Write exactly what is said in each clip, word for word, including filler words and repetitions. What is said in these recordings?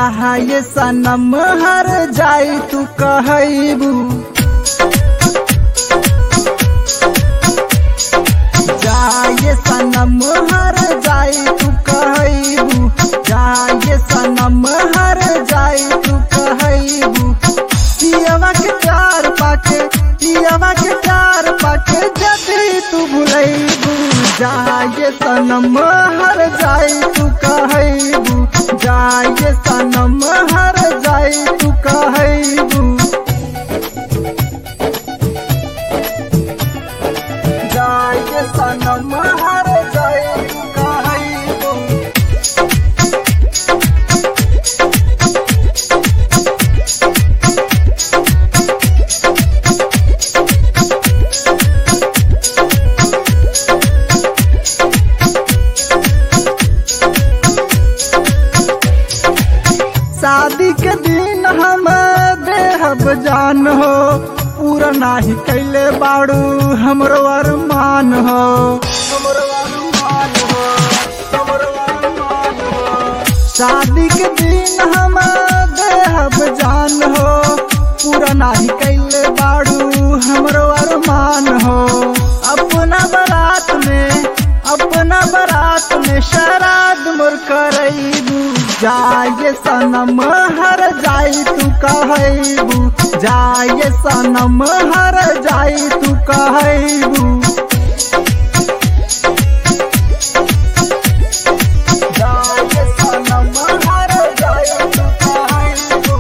जाए सनम हर जाई तू कहबू, जाए सनम हर जाई तू कहबू, जाए सनम हर जाई तू कहबू। पियवा के प्यार पाके, पियवा के प्यार पाके जदी तू भुलैबू, जाए सनम हर जाई तू कहबू, जाए सनम हर जाई तू कहबू, जाए सनम हर जाई तू कहबू। शादी के दिन हम देहब जान हो, पूरा नाही कैले बाड़ू हमरो अरमान हो, हमरो अरमान हो, हमरो अरमान हो। शादी के दिन हम देहब जान हो, पूरा नाही कैले बाड़ू हमरो अरमान हो। अपना बारात में, अपना बारात में शराद मोर करैबू, जाए सनम हर जाई तू कहबू, जाए सनम हर जाई तू कहबू, जाए सनम हर जाई तू कहबू।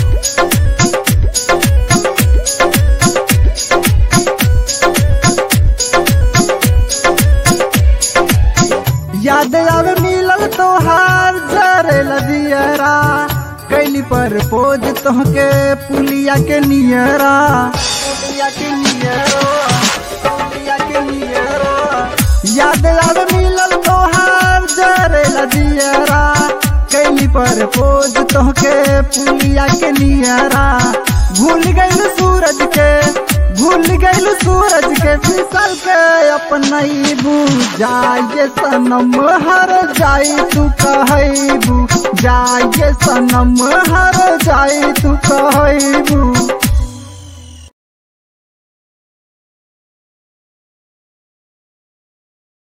याद आवे मिलल तोहार जरे लदियरा, कैली पर पोज तोहके पुलिया के नियरा, पुलिया के नियरा, पुलिया के नियरा। याद आवे मिलल तोहार जरे लदियरा, कैली पर पोज तोहके पुलिया के नियरा। भूल गइल सूरज के, भूल गइल सूरज के फिसल के अपनैबू, जाए सनम हर जाई तू कहबू, जाए सनम हर जाई तू कहबू।